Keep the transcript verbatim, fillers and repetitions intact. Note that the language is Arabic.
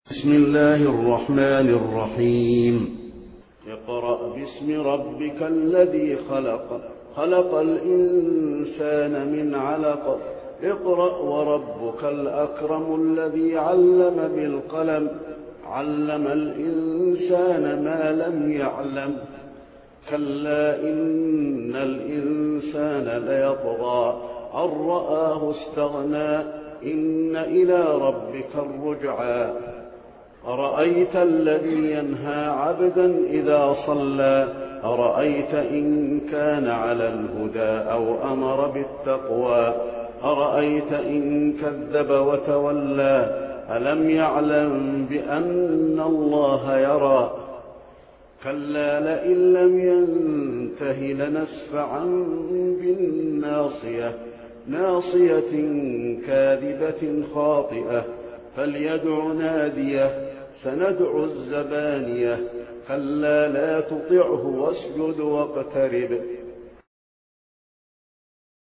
بسم الله الرحمن الرحيم. اقرأ باسم ربك الذي خلق خلق الإنسان من علق اقرأ وربك الأكرم الذي علم بالقلم علم الإنسان ما لم يعلم كلا إن الإنسان ليطغى أن رآه استغنى إن إلى ربك الرجعى أرأيت الذي ينهى عبدا إذا صلى أرأيت إن كان على الهدى أو أمر بالتقوى أرأيت إن كذب وتولى ألم يعلم بأن الله يرى كلا لئن لم ينته لنسفعا بالناصية ناصية كاذبة خاطئة فليدع ناديه سندع الزبانية كلا لا تطعه واسجد واقترب